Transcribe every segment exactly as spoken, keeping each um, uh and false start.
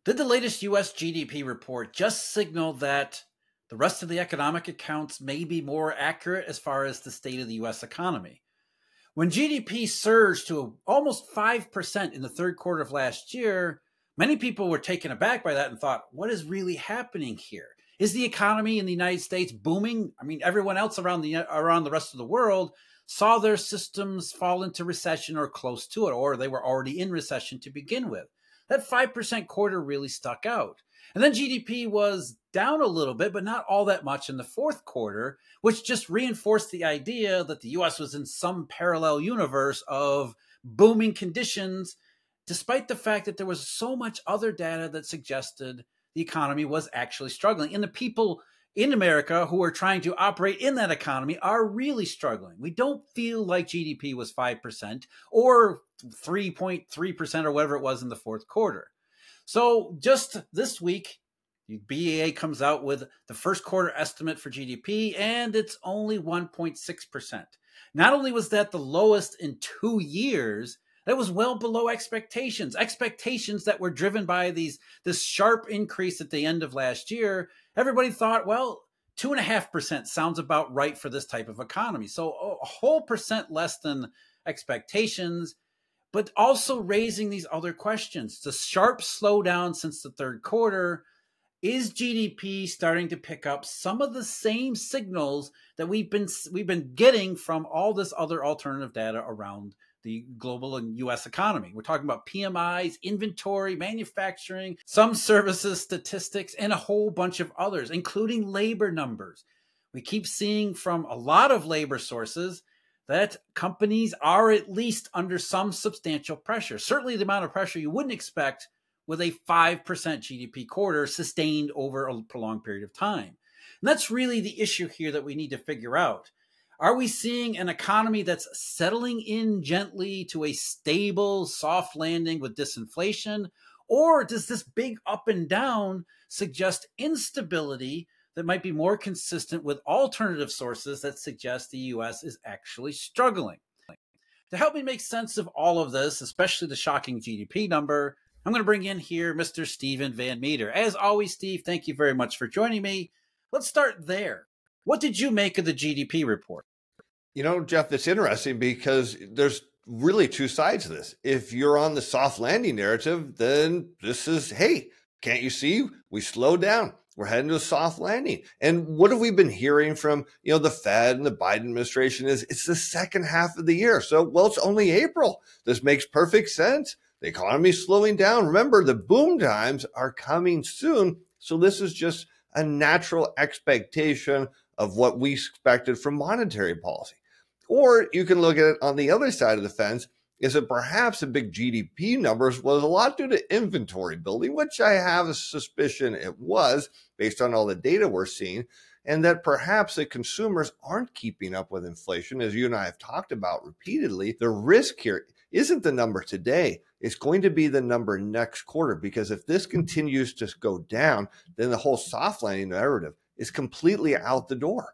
Did the latest U S G D P report just signal that the rest of the economic accounts may be more accurate as far as the state of the U S economy? When G D P surged to almost five percent in the third quarter of last year, many people were taken aback by that and thought, what is really happening here? Is the economy in the United States booming? I mean, everyone else around the around the rest of the world saw their systems fall into recession or close to it, or they were already in recession to begin with. That five percent quarter really stuck out. And then G D P was down a little bit, but not all that much in the fourth quarter, which just reinforced the idea that the U S was in some parallel universe of booming conditions, despite the fact that there was so much other data that suggested the economy was actually struggling. And the people in America who are trying to operate in that economy are really struggling. We don't feel like G D P was five percent or three point three percent or whatever it was in the fourth quarter. So just this week, B E A comes out with the first quarter estimate for G D P, and it's only one point six percent. Not only was that the lowest in two years, that was well below expectations, expectations that were driven by these this sharp increase at the end of last year. Everybody thought, well, two and a half percent sounds about right for this type of economy. So a whole percent less than expectations, but also raising these other questions. The sharp slowdown since the third quarter, is G D P starting to pick up some of the same signals that we've been we've been getting from all this other alternative data around the global and U S economy? We're talking about P M Is, inventory, manufacturing, some services statistics, and a whole bunch of others, including labor numbers. We keep seeing from a lot of labor sources that companies are at least under some substantial pressure. Certainly the amount of pressure you wouldn't expect with a five percent G D P quarter sustained over a prolonged period of time. And that's really the issue here that we need to figure out. Are we seeing an economy that's settling in gently to a stable, soft landing with disinflation? Or does this big up and down suggest instability that might be more consistent with alternative sources that suggest the U S is actually struggling? To help me make sense of all of this, especially the shocking G D P number, I'm going to bring in here Mister Stephen Van Meter. As always, Steve, thank you very much for joining me. Let's start there. What did you make of the G D P report? You know, Jeff, it's interesting because there's really two sides to this. If you're on the soft landing narrative, then this is, hey, can't you see? We slowed down. We're heading to a soft landing. And what have we been hearing from, you know, the Fed and the Biden administration is it's the second half of the year. So, well, it's only April. This makes perfect sense. The economy's slowing down. Remember, the boom times are coming soon. So this is just a natural expectation of what we expected from monetary policy. Or you can look at it on the other side of the fence, is that perhaps the big G D P numbers was a lot due to inventory building, which I have a suspicion it was based on all the data we're seeing, and that perhaps the consumers aren't keeping up with inflation, as you and I have talked about repeatedly. The risk here isn't the number today. It's going to be the number next quarter, because if this continues to go down, then the whole soft landing narrative is completely out the door.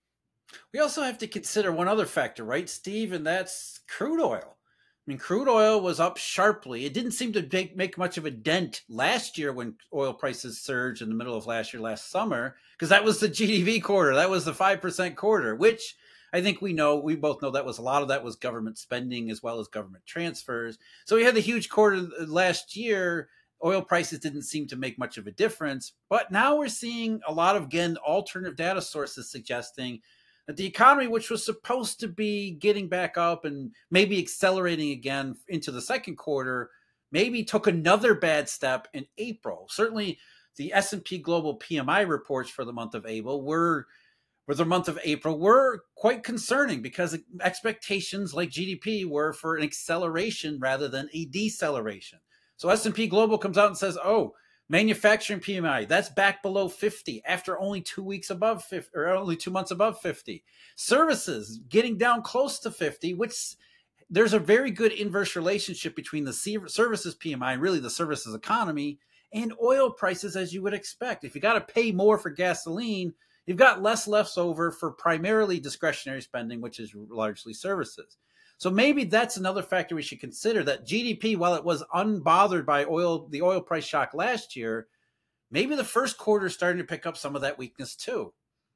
We also have to consider one other factor, right, Steve? And that's crude oil. I mean, crude oil was up sharply. It didn't seem to make, make much of a dent last year when oil prices surged in the middle of last year, last summer, because that was the G D P quarter. That was the five percent quarter, which I think we know, we both know that was a lot of that was government spending as well as government transfers. So we had the huge quarter last year. Oil prices didn't seem to make much of a difference. But now we're seeing a lot of, again, alternative data sources suggesting that the economy, which was supposed to be getting back up and maybe accelerating again into the second quarter, maybe took another bad step in April. Certainly the S and P Global P M I reports for the month of April were, for the month of April were quite concerning, because expectations like G D P were for an acceleration rather than a deceleration. So S and P Global comes out and says, oh, manufacturing P M I, that's back below fifty after only two weeks above fifty, or only two months above fifty. Services getting down close to fifty, which there's a very good inverse relationship between the services P M I, really the services economy, and oil prices, as you would expect. If you got to pay more for gasoline, you've got less left over for primarily discretionary spending, which is largely services. So maybe that's another factor we should consider, that G D P, while it was unbothered by oil, the oil price shock last year, maybe the first quarter is starting to pick up some of that weakness too.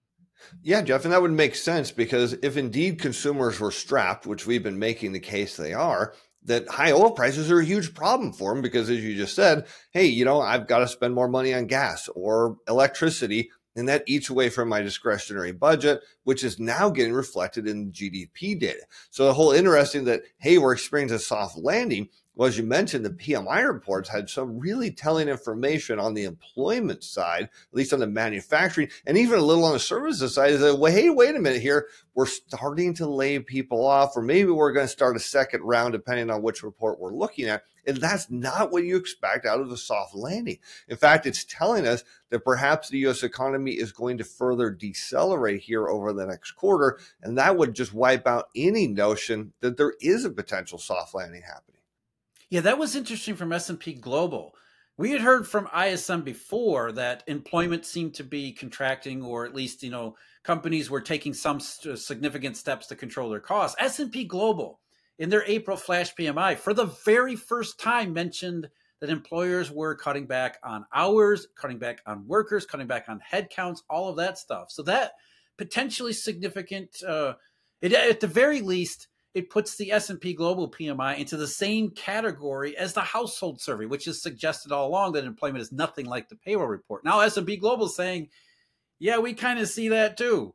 Yeah, Jeff, and that would make sense because if indeed consumers were strapped, which we've been making the case they are, that high oil prices are a huge problem for them because, as you just said, hey, you know, I've got to spend more money on gas or electricity, and that eats away from my discretionary budget, which is now getting reflected in G D P data. So the whole interesting that, hey, we're experiencing a soft landing. Well, as you mentioned, the P M I reports had some really telling information on the employment side, at least on the manufacturing, and even a little on the services side. Is that, well, hey, wait a minute here. We're starting to lay people off, or maybe we're going to start a second round, depending on which report we're looking at. And that's not what you expect out of a soft landing. In fact, it's telling us that perhaps the U S economy is going to further decelerate here over the next quarter, and that would just wipe out any notion that there is a potential soft landing happening. Yeah, that was interesting from S and P Global. We had heard from I S M before that employment seemed to be contracting, or at least, you know, companies were taking some significant steps to control their costs. S and P Global, in their April flash P M I, for the very first time mentioned that employers were cutting back on hours, cutting back on workers, cutting back on headcounts, all of that stuff. So that potentially significant, uh, it, at the very least, it puts the S and P Global P M I into the same category as the household survey, which has suggested all along that employment is nothing like the payroll report. Now S and P Global is saying, yeah, we kind of see that too.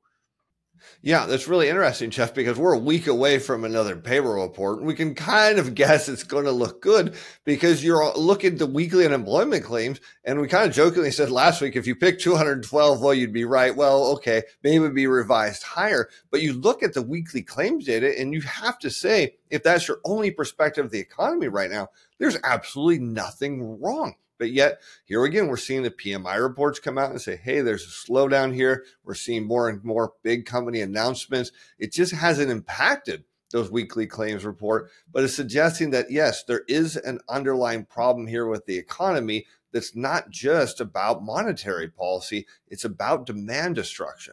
Yeah, that's really interesting, Jeff, because we're a week away from another payroll report. We can kind of guess it's going to look good because you're looking at the weekly unemployment claims. And we kind of jokingly said last week, if you pick two hundred twelve, well, you'd be right. Well, okay, maybe it would be revised higher. But you look at the weekly claims data and you have to say, if that's your only perspective of the economy right now, there's absolutely nothing wrong. But yet, here again, we're seeing the P M I reports come out and say, hey, there's a slowdown here. We're seeing more and more big company announcements. It just hasn't impacted those weekly claims report, but it's suggesting that, yes, there is an underlying problem here with the economy that's not just about monetary policy. It's about demand destruction.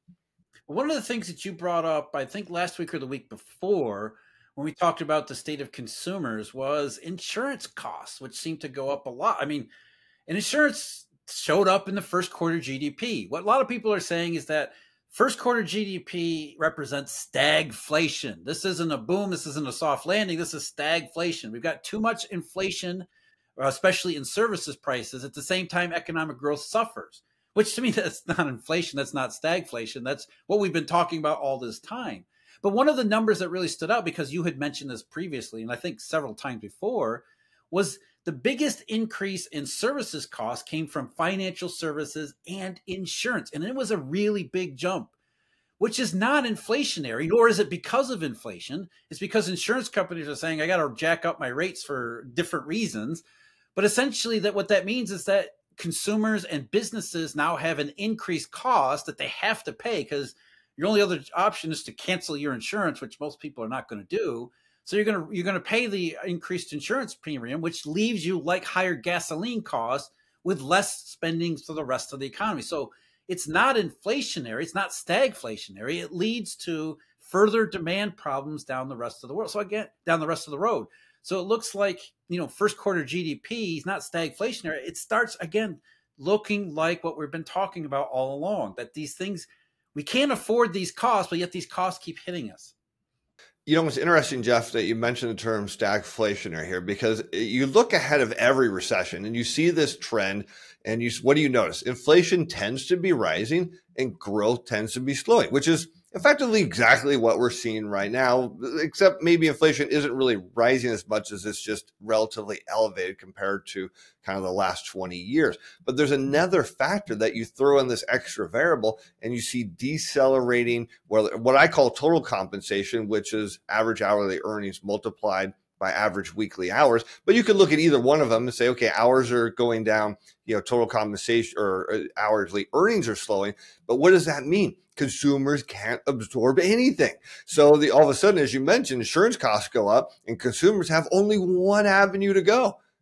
One of the things that you brought up, I think last week or the week before, when we talked about the state of consumers, was insurance costs, which seemed to go up a lot. I mean, and insurance showed up in the first quarter G D P. What a lot of people are saying is that first quarter G D P represents stagflation. This isn't a boom. This isn't a soft landing. This is stagflation. We've got too much inflation, especially in services prices. At the same time, economic growth suffers, which to me, that's not inflation. That's not stagflation. That's what we've been talking about all this time. But one of the numbers that really stood out, because you had mentioned this previously, and I think several times before, was the biggest increase in services costs came from financial services and insurance. And it was a really big jump, which is not inflationary, nor is it because of inflation. It's because insurance companies are saying, I got to jack up my rates for different reasons. But essentially, that what that means is that consumers and businesses now have an increased cost that they have to pay, because your only other option is to cancel your insurance, which most people are not going to do. So you're going to you're going to pay the increased insurance premium, which leaves you like higher gasoline costs with less spending for the rest of the economy. So it's not inflationary. It's not stagflationary. It leads to further demand problems down the rest of the world. So again, down the rest of the road. So it looks like, you know, first quarter G D P is not stagflationary. It starts again looking like what we've been talking about all along, that these things, we can't afford these costs, but yet these costs keep hitting us. You know, it's interesting, Jeff, that you mentioned the term stagflationary here, because you look ahead of every recession and you see this trend, and you, what do you notice? Inflation tends to be rising and growth tends to be slowing, which is effectively exactly what we're seeing right now, except maybe inflation isn't really rising as much as it's just relatively elevated compared to kind of the last twenty years. But there's another factor that you throw in this extra variable, and you see decelerating, well, what I call total compensation, which is average hourly earnings multiplied by average weekly hours. But you could look at either one of them and say, okay, hours are going down, you know, total compensation or hourly earnings are slowing. But what does that mean? Consumers can't absorb anything. So the, all of a sudden, as you mentioned, insurance costs go up and consumers have only one avenue to go.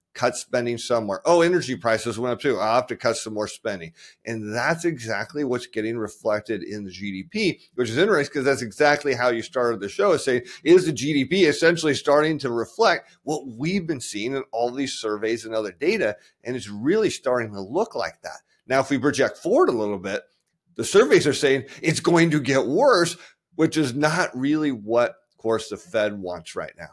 cut spending somewhere. Oh, energy prices went up too. I'll have to cut some more spending. And that's exactly what's getting reflected in the G D P, which is interesting because that's exactly how you started the show, is saying, is the G D P essentially starting to reflect what we've been seeing in all these surveys and other data? And it's really starting to look like that. Now, if we project forward a little bit, the surveys are saying it's going to get worse, which is not really what, of course, the Fed wants right now.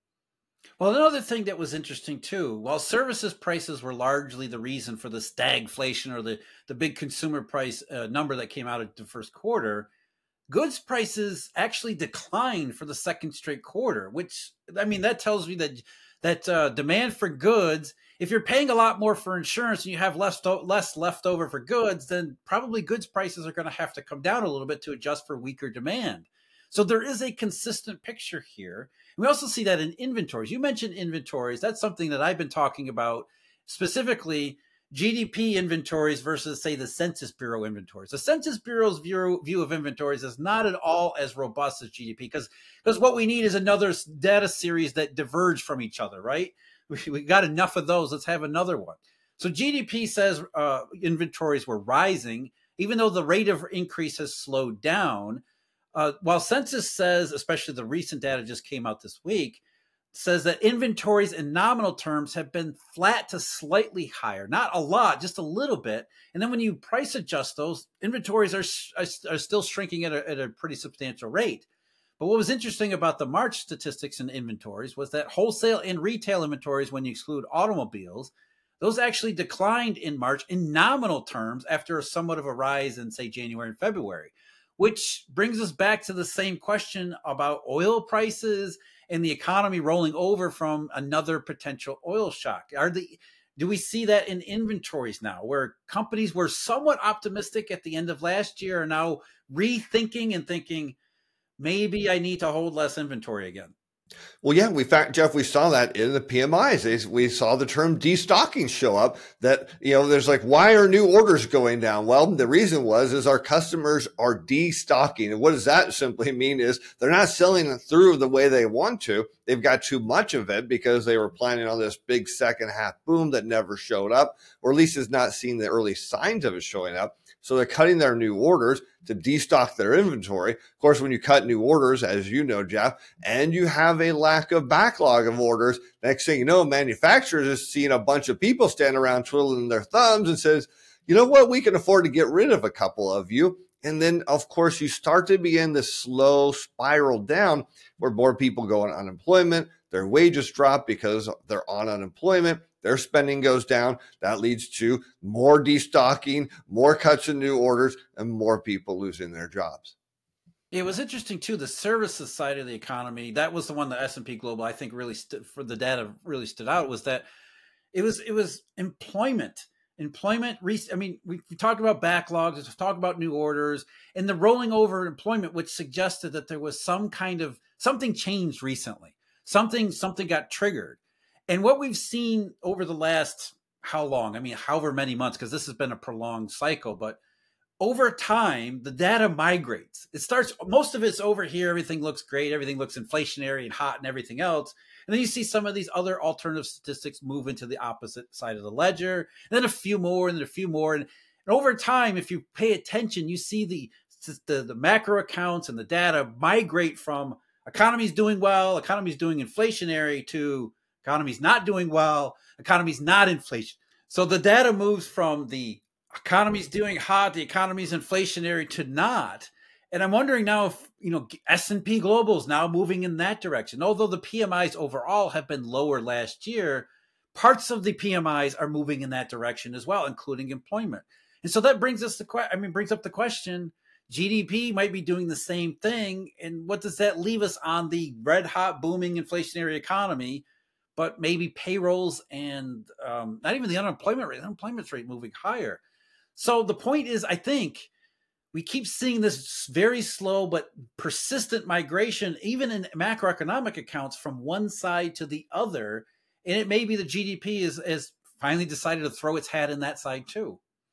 Well, another thing that was interesting too, while services prices were largely the reason for the stagflation or the, the big consumer price uh, number that came out of the first quarter, goods prices actually declined for the second straight quarter, which, I mean, that tells me that that uh, demand for goods, if you're paying a lot more for insurance and you have less, less left over for goods, then probably goods prices are going to have to come down a little bit to adjust for weaker demand. So there is a consistent picture here. We also see that in inventories. You mentioned inventories. That's something that I've been talking about, specifically G D P inventories versus, say, the Census Bureau inventories. The Census Bureau's view, view of inventories is not at all as robust as G D P, because because what we need is another data series that diverge from each other, right? We, we got enough of those. Let's have another one. So G D P says uh, inventories were rising, even though the rate of increase has slowed down. Uh, while Census says, especially the recent data just came out this week, says that inventories in nominal terms have been flat to slightly higher, not a lot, just a little bit. And then when you price adjust those, inventories are, are, are still shrinking at a, at a pretty substantial rate. But what was interesting about the March statistics in inventories was that wholesale and retail inventories, when you exclude automobiles, those actually declined in March in nominal terms after a somewhat of a rise in, say, January and February. Which brings us back to the same question about oil prices and the economy rolling over from another potential oil shock. Are the do we see that in inventories now, where companies were somewhat optimistic at the end of last year are now rethinking and thinking, maybe I need to hold less inventory again? Well, yeah, we fact, Jeff, we saw that in the P M Is. We saw the term destocking show up, that, you know, there's like, why are new orders going down? Well, the reason was, is our customers are destocking. And what does that simply mean is they're not selling it through the way they want to. They've got too much of it because they were planning on this big second half boom that never showed up, or at least is not seeing the early signs of it showing up. So they're cutting their new orders to destock their inventory. Of course, when you cut new orders, as you know, Jeff, and you have a lack of backlog of orders, next thing you know, manufacturers are seeing a bunch of people stand around twiddling their thumbs and says, you know what, we can afford to get rid of a couple of you. And then, of course, you start to begin this slow spiral down where more people go on unemployment, their wages drop because they're on unemployment, their spending goes down. That leads to more destocking, more cuts in new orders, and more people losing their jobs. It was interesting, too, the services side of the economy. That was the one that S and P Global, I think, really stood for. The data really stood out, was that it was it was employment. Employment, I mean, we, we talked about backlogs, we talked about new orders, and the rolling over employment, which suggested that there was some kind of, something changed recently. Something, something got triggered. And what we've seen over the last, how long? I mean, however many months, because this has been a prolonged cycle, but over time, the data migrates. It starts, most of it's over here. Everything looks great. Everything looks inflationary and hot and everything else. And then you see some of these other alternative statistics move into the opposite side of the ledger, and then a few more, and then a few more. And, and over time, if you pay attention, you see the, the, the macro accounts and the data migrate from economy's doing well, economy's doing inflationary, to economy's not doing well, economy's not inflation. So the data moves from the economy's doing hot, the economy's inflationary, to not. And I'm wondering now if, you know, S and P Global is now moving in that direction. Although the P M Is overall have been lower last year, parts of the P M Is are moving in that direction as well, including employment. And so that brings us to, I mean, brings up the question, G D P might be doing the same thing. And what does that leave us on the red hot booming inflationary economy, but maybe payrolls and um, not even the unemployment rate, the unemployment rate moving higher. So the point is, I think we keep seeing this very slow but persistent migration, even in macroeconomic accounts, from one side to the other. And it may be the G D P is, is finally decided to throw its hat in that side too.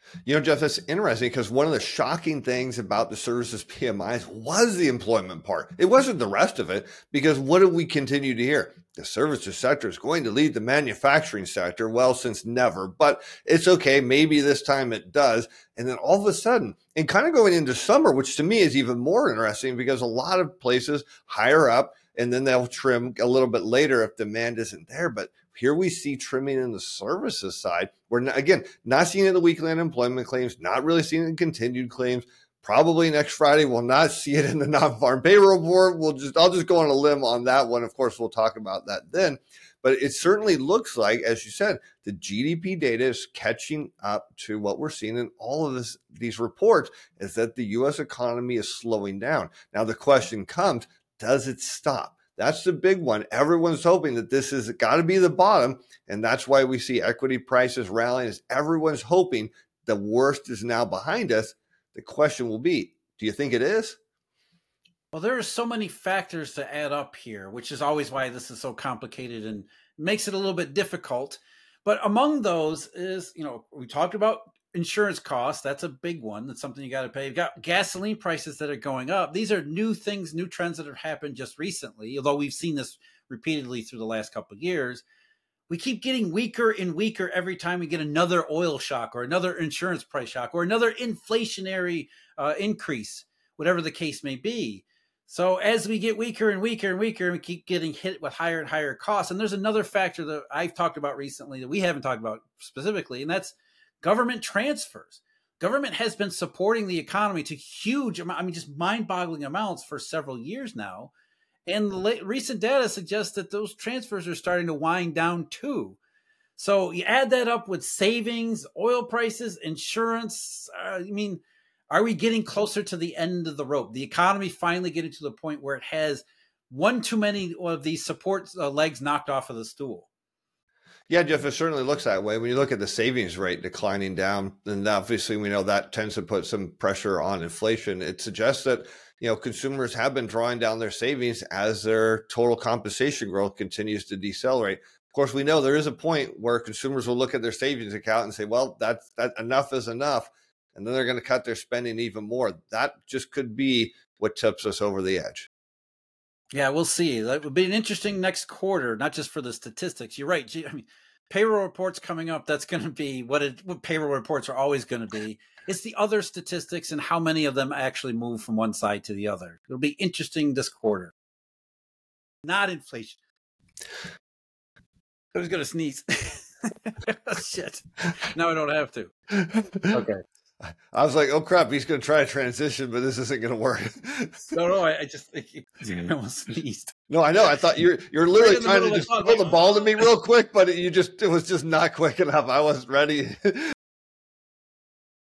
You know, Jeff, that's interesting because one of the shocking things about the services P M Is was the employment part. It wasn't the rest of it, because what do we continue to hear? The services sector is going to lead the manufacturing sector. Well, since never, but it's okay. Maybe this time it does. And then all of a sudden, and kind of going into summer, which to me is even more interesting because a lot of places hire up and then they'll trim a little bit later if demand isn't there. But here we see trimming in the services side. We're not, again, not seeing it in the weekly unemployment claims, not really seeing it in continued claims. Probably next Friday, we'll not see it in the non-farm payroll report. We'll just, I'll just go on a limb on that one. Of course, we'll talk about that then. But it certainly looks like, as you said, the G D P data is catching up to what we're seeing in all of this, these reports, is that the U S economy is slowing down. Now, the question comes, does it stop? That's the big one. Everyone's hoping that this has got to be the bottom, and that's why we see equity prices rallying, as everyone's hoping the worst is now behind us. The question will be, do you think it is? Well, there are so many factors to add up here, which is always why this is so complicated and makes it a little bit difficult. But among those is, you know, we talked about insurance costs. That's a big one. That's something you got to pay. You've got gasoline prices that are going up. These are new things, new trends that have happened just recently, although we've seen this repeatedly through the last couple of years. We keep getting weaker and weaker every time we get another oil shock or another insurance price shock or another inflationary uh, increase, whatever the case may be. So as we get weaker and weaker and weaker, and we keep getting hit with higher and higher costs. And there's another factor that I've talked about recently that we haven't talked about specifically, and that's government transfers. Government has been supporting the economy to huge, I mean, just mind-boggling amounts for several years now. And the recent data suggests that those transfers are starting to wind down too. So you add that up with savings, oil prices, insurance. Uh, I mean, are we getting closer to the end of the rope? The economy finally getting to the point where it has one too many of these support uh, legs knocked off of the stool? Yeah, Jeff, it certainly looks that way. When you look at the savings rate declining down, then obviously we know that tends to put some pressure on inflation. It suggests that, you know, consumers have been drawing down their savings as their total compensation growth continues to decelerate. Of course, we know there is a point where consumers will look at their savings account and say, well, that's that enough is enough. And then they're going to cut their spending even more. That just could be what tips us over the edge. Yeah, we'll see. That would be an interesting next quarter, not just for the statistics. You're right. I mean, payroll reports coming up, that's going to be what, it, what payroll reports are always going to be. It's the other statistics and how many of them actually move from one side to the other. It'll be interesting this quarter. Not inflation. I was going to sneeze. Oh, shit. Now I don't have to. Okay. I was like, oh, crap, he's going to try a transition, but this isn't going to work. no, no, I, I just think I almost sneezed. No, I know. I thought you're you're literally right trying to just throw the ball to me real quick, but you just it was just not quick enough. I wasn't ready.